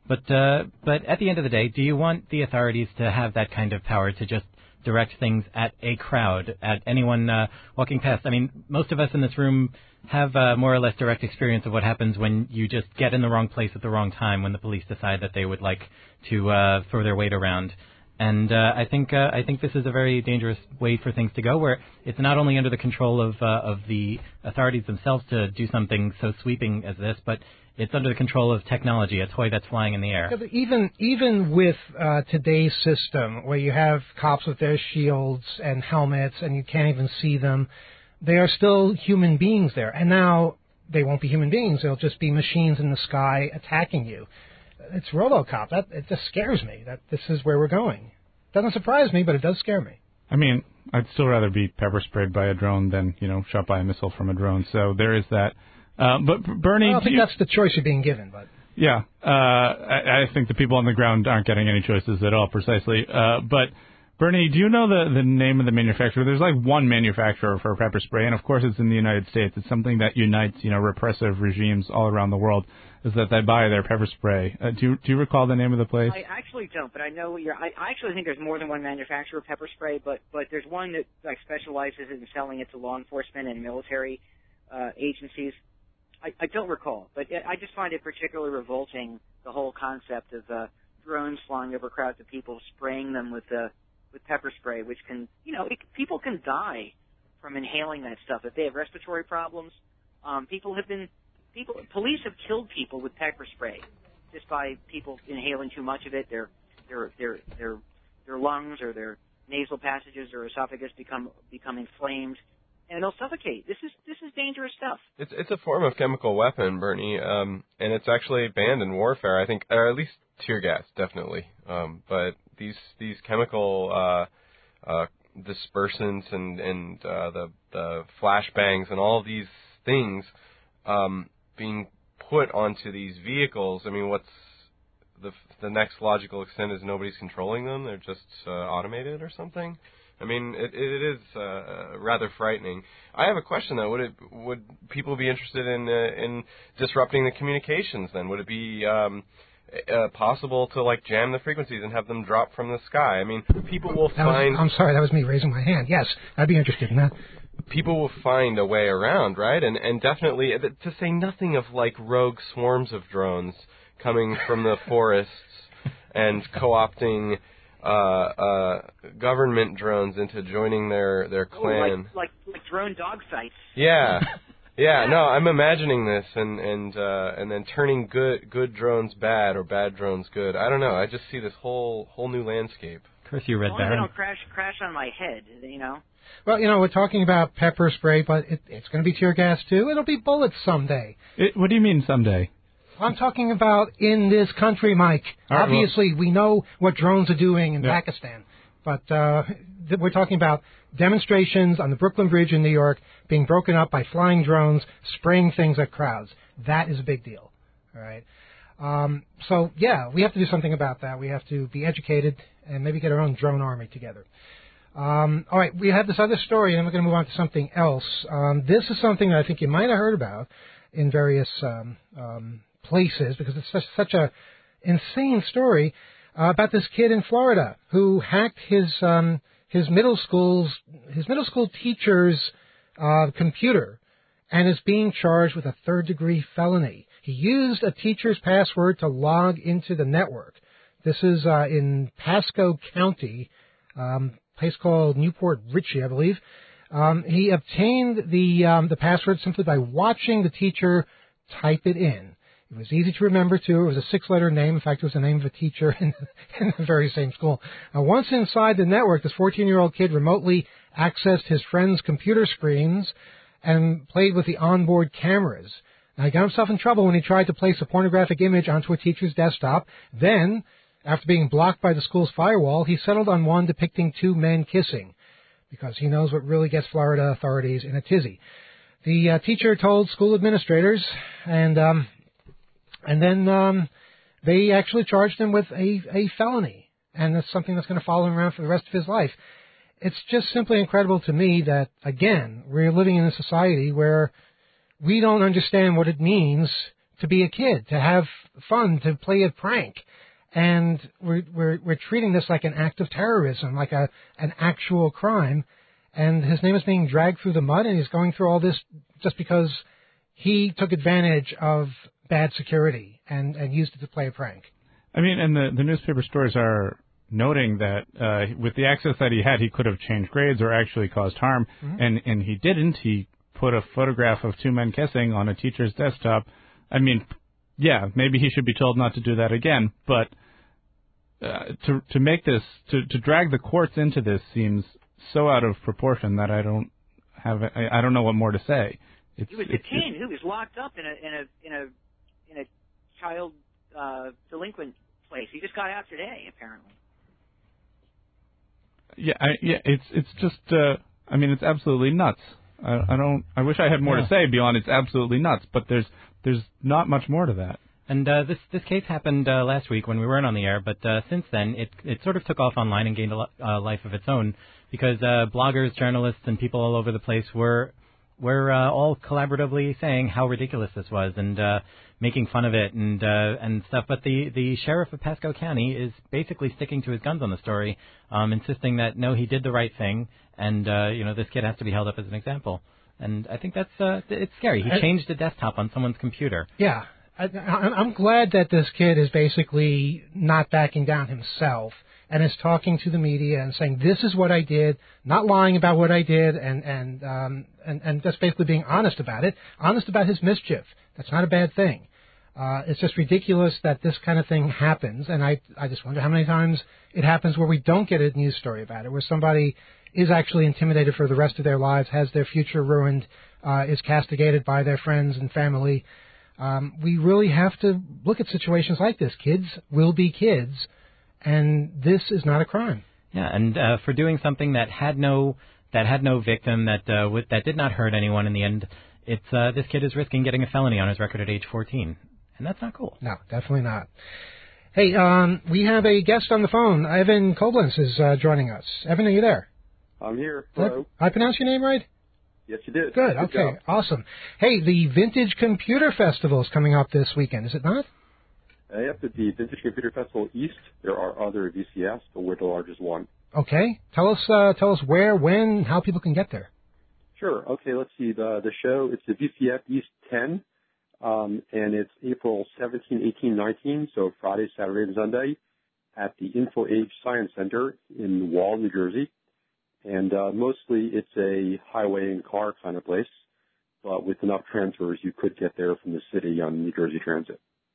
But at the end of the day, do you want the authorities to have that kind of power to just direct things at a crowd, at anyone walking past? I mean, most of us in this room have more or less direct experience of what happens when you just get in the wrong place at the wrong time when the police decide that they would like to throw their weight around. And I think this is a very dangerous way for things to go, where it's not only under the control of the authorities themselves to do something so sweeping as this, but it's under the control of technology, a toy that's flying in the air. Yeah, but even with today's system, where you have cops with their shields and helmets and you can't even see them, they are still human beings there. And now they won't be human beings. They'll just be machines in the sky attacking you. It's RoboCop. It just scares me that this is where we're going. Doesn't surprise me, but it does scare me. I mean, I'd still rather be pepper sprayed by a drone than, shot by a missile from a drone. So there is that. But Bernie, I don't think that's the choice you're being given, but yeah, I think the people on the ground aren't getting any choices at all, precisely. But Bernie, do you know the name of the manufacturer? There's like one manufacturer for pepper spray, and of course it's in the United States. It's something that unites, repressive regimes all around the world, is that they buy their pepper spray. Do you recall the name of the place? I actually don't, but I know I actually think there's more than one manufacturer of pepper spray, but there's one that specializes in selling it to law enforcement and military agencies. I don't recall, but I just find it particularly revolting, the whole concept of drones flying over crowds of people, spraying them with pepper spray, which can, people can die from inhaling that stuff. If they have respiratory problems, police have killed people with pepper spray just by people inhaling too much of it. Their lungs or their nasal passages or esophagus become inflamed, and they'll suffocate. This is dangerous stuff. It's a form of chemical weapon, Bernie, and it's actually banned in warfare, I think, or at least tear gas, definitely. But these chemical dispersants and the flashbangs and all of these things being put onto these vehicles. I mean, what's the next logical extent is nobody's controlling them? They're just automated or something? I mean, it is rather frightening. I have a question though. Would people be interested in disrupting the communications then? Would it be possible to jam the frequencies and have them drop from the sky? I mean, people will find. I'm sorry, that was me raising my hand. Yes, I'd be interested in that. People will find a way around, right? And definitely, to say nothing of rogue swarms of drones coming from the forests and co-opting government drones into joining their clan. Like drone dog sites. Yeah. Yeah, no, I'm imagining this and then turning good drones bad or bad drones good. I don't know. I just see this whole new landscape. Chris, you read that. Baron. They don't crash on my head, Well, we're talking about pepper spray, but it's going to be tear gas too. It'll be bullets someday. What do you mean someday? I'm talking about in this country, Mike. Right, obviously, we know what drones are doing in Pakistan, but we're talking about demonstrations on the Brooklyn Bridge in New York being broken up by flying drones, spraying things at crowds. That is a big deal. All right. So, we have to do something about that. We have to be educated and maybe get our own drone army together. All right, we have this other story, and we're going to move on to something else. This is something that I think you might have heard about in various places, because it's such a insane story about this kid in Florida who hacked his middle school teacher's computer and is being charged with a third-degree felony. He used a teacher's password to log into the network. This is in Pasco County, place called Newport Richey, I believe. He obtained the password simply by watching the teacher type it in. It was easy to remember, too. It was a 6-letter name. In fact, it was the name of a teacher in the very same school. Once inside the network, this 14-year-old kid remotely accessed his friend's computer screens and played with the onboard cameras. Now, he got himself in trouble when he tried to place a pornographic image onto a teacher's desktop. Then, after being blocked by the school's firewall, he settled on one depicting 2 men kissing, because he knows what really gets Florida authorities in a tizzy. The teacher told school administrators, and then they actually charged him with a felony, and that's something that's going to follow him around for the rest of his life. It's just simply incredible to me that, again, we're living in a society where we don't understand what it means to be a kid, to have fun, to play a prank. And we're treating this like an act of terrorism, like an actual crime. And his name is being dragged through the mud, and he's going through all this just because he took advantage of bad security and used it to play a prank. I mean, and the newspaper stories are noting that with the access that he had, he could have changed grades or actually caused harm, and he didn't. He put a photograph of two men kissing on a teacher's desktop. I mean, yeah, maybe he should be told not to do that again, but to make this, to drag the courts into this seems so out of proportion that I don't know what more to say. He was detained. He was locked up in a child delinquent place. He just got out today, apparently. It's just. I mean, it's absolutely nuts. I wish I had more to say beyond it's absolutely nuts, but there's not much more to that. And this case happened last week when we weren't on the air, but since then it sort of took off online and gained a life of its own because bloggers, journalists, and people all over the place were all collaboratively saying how ridiculous this was and making fun of it and stuff. But the sheriff of Pasco County is basically sticking to his guns on the story, insisting that no, he did the right thing, and this kid has to be held up as an example. And I think that's it's scary. He changed the desktop on someone's computer. Yeah. I'm glad that this kid is basically not backing down himself and is talking to the media and saying, this is what I did, not lying about what I did, and just basically being honest about it, honest about his mischief. That's not a bad thing. It's just ridiculous that this kind of thing happens, and I just wonder how many times it happens where we don't get a news story about it, where somebody is actually intimidated for the rest of their lives, has their future ruined, is castigated by their friends and family. We really have to look at situations like this. Kids will be kids, and this is not a crime. Yeah, and for doing something that had no victim, that did not hurt anyone in the end, it's this kid is risking getting a felony on his record at age 14, and that's not cool. No, definitely not. Hey, we have a guest on the phone. Evan Koblenz is joining us. Evan, are you there? I'm here. Hello. I pronounced your name right? Yes, you did. Good. Okay. Awesome. Hey, the Vintage Computer Festival is coming up this weekend, is it not? After the Vintage Computer Festival East, there are other VCS, but we're the largest one. Okay. Tell us where, when, how people can get there. Sure. Okay. Let's see. The show. It's the VCF East 10, and it's April 17, 18, 19. So Friday, Saturday, and Sunday at the Info Age Science Center in Wall, New Jersey. And mostly it's a highway and car kind of place, but with enough transfers, you could get there from the city on New Jersey Transit.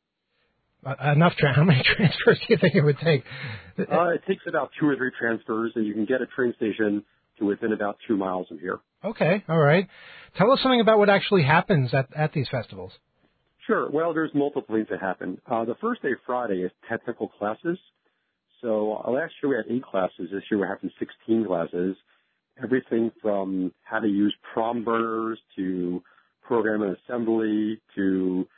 How many transfers do you think it would take? It takes about 2 or 3 transfers, and you can get a train station to within about 2 miles of here. Okay, all right. Tell us something about what actually happens at these festivals. Sure. Well, there's multiple things that happen. The first day, Friday, is technical classes. So last year we had 8 classes. This year we're having 16 classes. Everything from how to use prom burners to program and assembly to,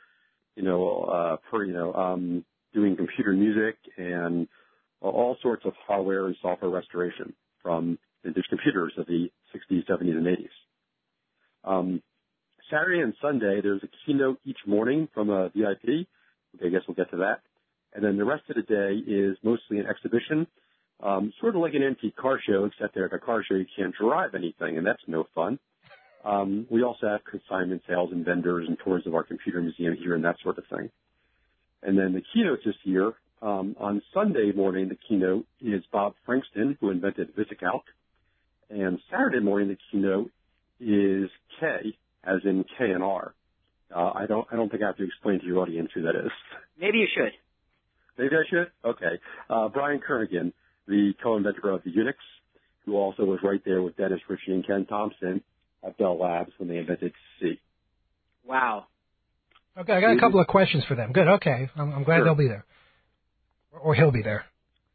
doing computer music and all sorts of hardware and software restoration from vintage computers of the 60s, 70s, and 80s. Saturday and Sunday, there's a keynote each morning from a VIP. Okay, I guess we'll get to that. And then the rest of the day is mostly an exhibition, sort of like an antique car show, except that at a car show you can't drive anything, and that's no fun. We also have consignment sales and vendors and tours of our computer museum here and that sort of thing. And then the keynote this year, on Sunday morning, the keynote is Bob Frankston, who invented VisiCalc. And Saturday morning, the keynote is K, as in K&R. I don't think I have to explain to your audience who that is. Maybe you should. Maybe I should? Okay. Brian Kernighan, the co-inventor of the Unix, who also was right there with Dennis Ritchie and Ken Thompson at Bell Labs when they invented C. Wow. Okay, I got a couple of questions for them. Good, okay. I'm glad they'll be there. Or he'll be there.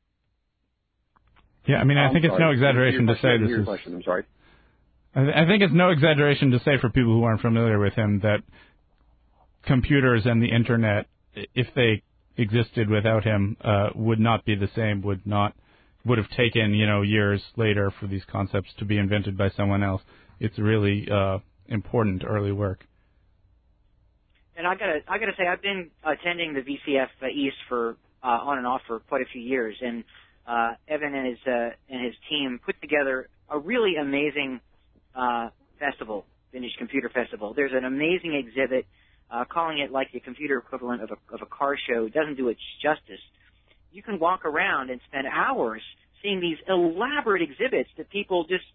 Yeah, I mean, I think it's no exaggeration to say this is... I'm sorry. I think it's no exaggeration to say for people who aren't familiar with him that computers and the Internet, if they existed without him, would not be the same, would have taken, years later for these concepts to be invented by someone else. It's really important early work. And I gotta say, I've been attending the VCF East for on and off for quite a few years, and Evan and his team put together a really amazing festival, Vintage Computer Festival. There's an amazing exhibit. Calling it like the computer equivalent of a car show doesn't do it justice. You can walk around and spend hours seeing these elaborate exhibits that people just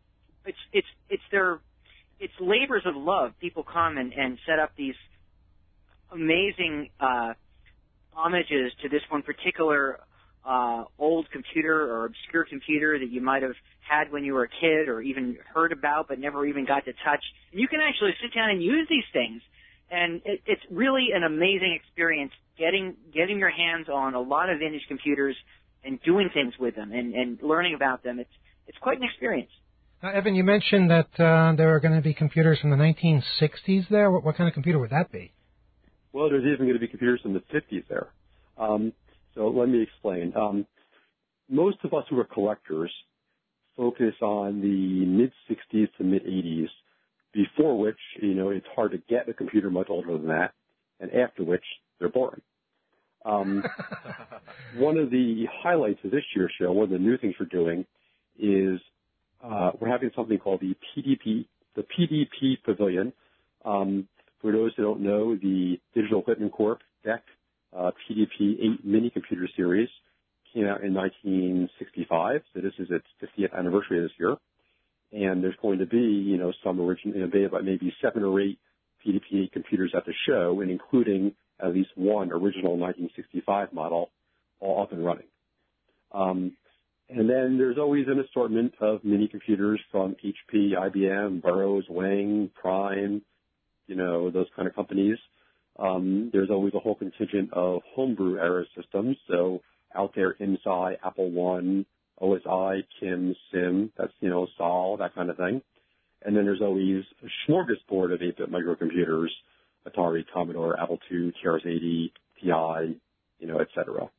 it's labors of love. People come and set up these amazing homages to this one particular old computer or obscure computer that you might have had when you were a kid or even heard about but never even got to touch. And you can actually sit down and use these things. And it's really an amazing experience getting your hands on a lot of vintage computers and doing things with them and learning about them. It's quite an experience. Now, Evan, you mentioned that there are going to be computers from the 1960s there. What kind of computer would that be? Well, there's even going to be computers from the 50s there. So let me explain. Most of us who are collectors focus on the mid-60s to mid-80s, before which, it's hard to get a computer much older than that, and after which, they're boring. One of the highlights of this year's show, one of the new things we're doing, is we're having something called the PDP Pavilion. For those who don't know, the Digital Equipment Corp, DEC, PDP-8 mini computer series came out in 1965, so this is its 50th anniversary this year. And there's going to be, some original, about maybe 7 or 8 PDP-8 computers at the show, and including at least one original 1965 model, all up and running. And then there's always an assortment of mini computers from HP, IBM, Burroughs, Wang, Prime, those kind of companies. There's always a whole contingent of homebrew era systems. So out there, MSI, Apple I, OSI, Kim, Sim, that's, Sol, that kind of thing. And then there's always a smorgasbord of 8-bit microcomputers, Atari, Commodore, Apple II, TRS-80, TI, et cetera.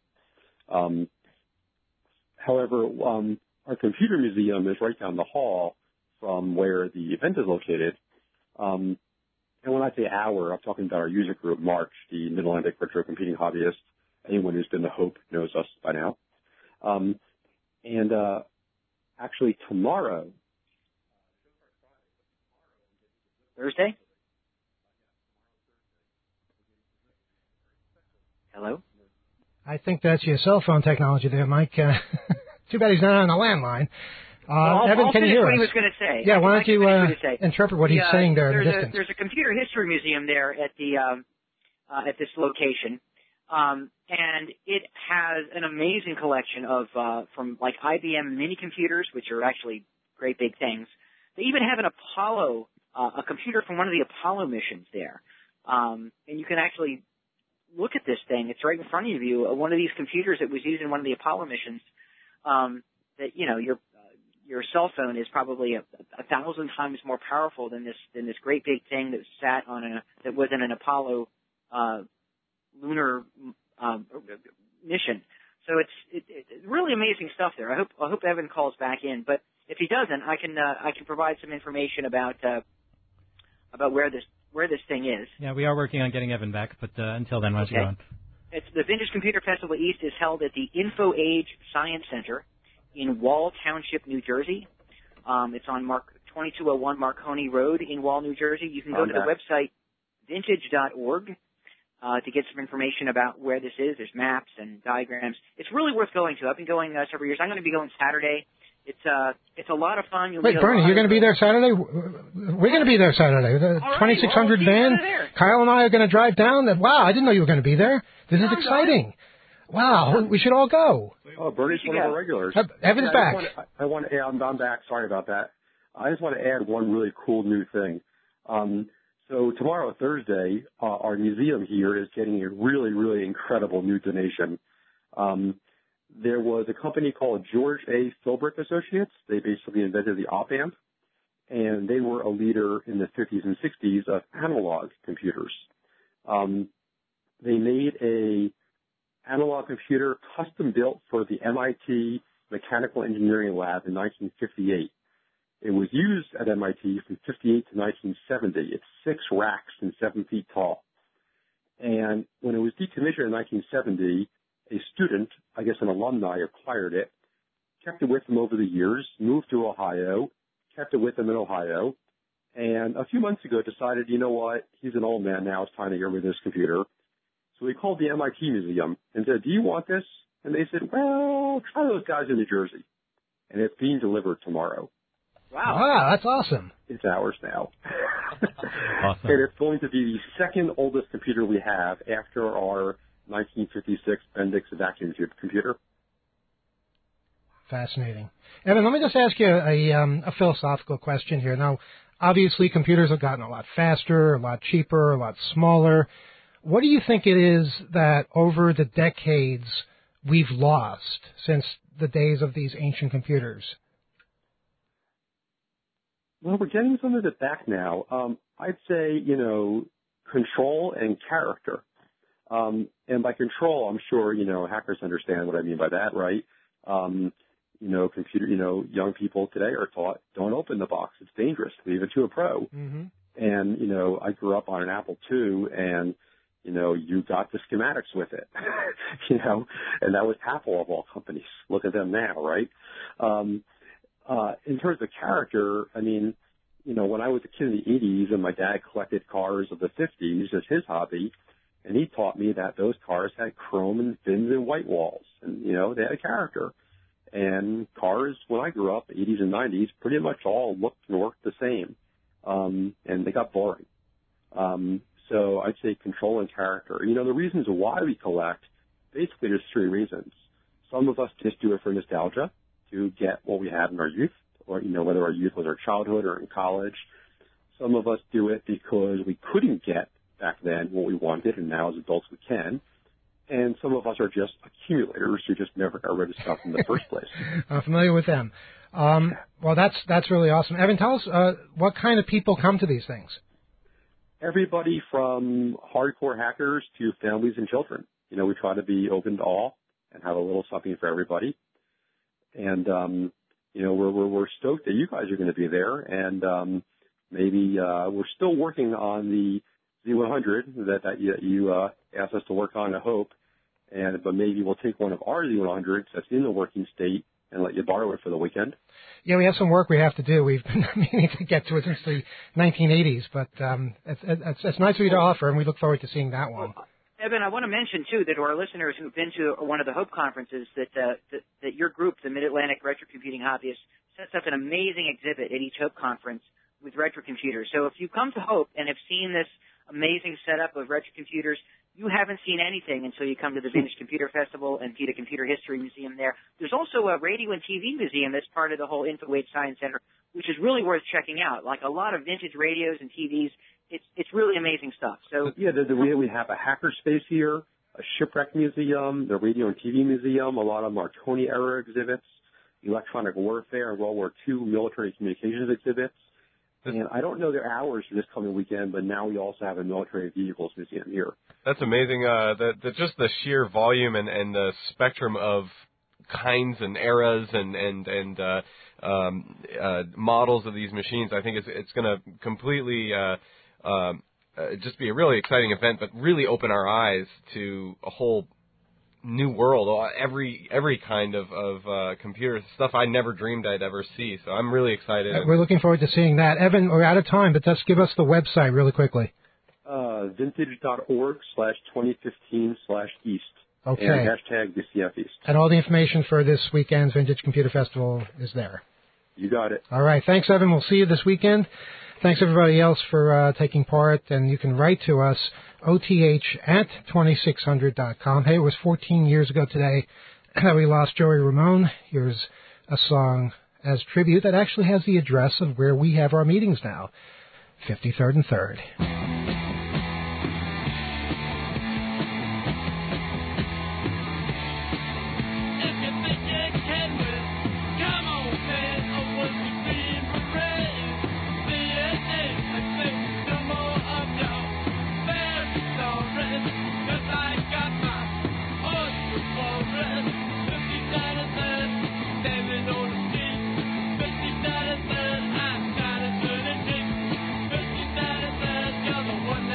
However, our computer museum is right down the hall from where the event is located. And when I say our, I'm talking about our user group, March, the Mid-Atlantic Retro Computing Hobbyist. Anyone who's been to Hope knows us by now. And actually tomorrow. Thursday? Hello? I think that's your cell phone technology there, Mike. Too bad he's not on the landline. Evan, can you hear us? What he was going to say. Yeah, why don't you interpret what he's saying there in the distance? There's a computer history museum there at this location. And it has an amazing collection of, from like IBM mini computers, which are actually great big things. They even have an Apollo, a computer from one of the Apollo missions there. And you can actually look at this thing. It's right in front of you. One of these computers that was used in one of the Apollo missions, that, your cell phone is probably 1,000 times more powerful than this great big thing that was in an Apollo, lunar mission. So it's really amazing stuff there. I hope Evan calls back in, but if he doesn't, I can provide some information about where this thing is. Yeah, we are working on getting Evan back, but until then, why don't you go on? It's the Vintage Computer Festival East is held at the Info Age Science Center in Wall Township, New Jersey. It's on 2201 Marconi Road in Wall, New Jersey. You can go to the website vintage.org. To get some information about where this is. There's maps and diagrams. It's really worth going to. I've been going several years. I'm going to be going Saturday. It's a lot of fun. Wait, Bernie, you're going to be there Saturday? We're going to be there Saturday. The 2600 van. Kyle and I are going to drive down. Wow, I didn't know you were going to be there. This is exciting. Wow, we should all go. Oh, Bernie's one of our regulars. Evan's back. I want to add, I'm back. Sorry about that. I just want to add one really cool new thing. So tomorrow, Thursday, our museum here is getting a really, really incredible new donation. There was a company called George A. Philbrick Associates. They basically invented the op-amp, and they were a leader in the 50s and 60s of analog computers. They made a analog computer custom built for the MIT Mechanical Engineering Lab in 1958. It was used at MIT from 58 to 1970. It's 6 racks and 7 feet tall. And when it was decommissioned in 1970, a student, I guess an alumni, acquired it, kept it with him over the years, moved to Ohio, kept it with him in Ohio, and a few months ago decided, you know what, he's an old man now, it's time to get rid of this computer. So he called the MIT Museum and said, do you want this? And they said, well, try those guys in New Jersey. And it's being delivered tomorrow. Wow, that's awesome. It's ours now. Awesome. And it's going to be the second oldest computer we have after our 1956 Bendix vacuum computer. Fascinating. Evan, let me just ask you a philosophical question here. Now, obviously, computers have gotten a lot faster, a lot cheaper, a lot smaller. What do you think it is that over the decades we've lost since the days of these ancient computers? Well, we're getting some of it back now. I'd say, control and character. And by control, I'm sure, hackers understand what I mean by that, right? Young people today are taught, don't open the box. It's dangerous. Leave it to a pro. Mm-hmm. And, I grew up on an Apple II and, you got the schematics with it, and that was Apple of all companies. Look at them now, right? In terms of character, I mean, when I was a kid in the 80s and my dad collected cars of the 50s as his hobby, and he taught me that those cars had chrome and fins and white walls, and, they had a character. And cars, when I grew up, 80s and 90s, pretty much all looked and worked the same, and they got boring. So I'd say control and character. The reasons why we collect, basically there's three reasons. Some of us just do it for nostalgia, to get what we had in our youth, or, whether our youth was our childhood or in college. Some of us do it because we couldn't get back then what we wanted, and now as adults we can. And some of us are just accumulators who just never got rid of stuff in the first place. I'm familiar with them. Well, that's really awesome. Evan, tell us what kind of people come to these things. Everybody from hardcore hackers to families and children. We try to be open to all and have a little something for everybody. And, we're stoked that you guys are going to be there. And maybe we're still working on the Z100 that you asked us to work on, I hope. But maybe we'll take one of our Z100s that's in the working state and let you borrow it for the weekend. Yeah, we have some work we have to do. We've been meaning to get to it since the 1980s, but it's nice of you to offer, and we look forward to seeing that one. Evan, I want to mention, too, that to our listeners who've been to one of the Hope conferences, that your group, the Mid-Atlantic Retrocomputing Hobbyists, sets up an amazing exhibit at each Hope conference with retrocomputers. So if you come to Hope and have seen this amazing setup of retrocomputers, you haven't seen anything until you come to the Vintage Computer Festival and PETA Computer History Museum there. There's also a radio and TV museum that's part of the whole InfoWave Science Center, which is really worth checking out. Like a lot of vintage radios and TVs, it's really amazing stuff. So yeah, we have a hackerspace here, a shipwreck museum, the radio and TV museum, a lot of Marconi era exhibits, electronic warfare and World War II military communications exhibits. And I don't know their hours for this coming weekend, but now we also have a military vehicles museum here. That's amazing. Just the sheer volume and the spectrum of kinds and eras and models of these machines. I think it's going to completely just be a really exciting event, but really open our eyes to a whole new world, every kind of computer stuff I never dreamed I'd ever see. So I'm really excited. We're looking forward to seeing that. Evan, we're out of time, but just give us the website really quickly. Vintage.org/2015/East. Okay. And hashtag VCF East. And all the information for this weekend's Vintage Computer Festival is there. You got it. All right. Thanks, Evan. We'll see you this weekend. Thanks, everybody else, for taking part. And you can write to us, oth@2600.com. Hey, it was 14 years ago today that we lost Joey Ramone. Here's a song as tribute that actually has the address of where we have our meetings now, 53rd and 3rd. The one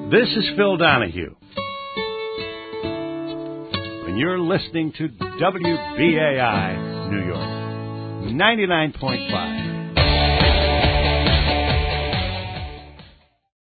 This is Phil Donahue. And you're listening to WBAI New York, 99.5.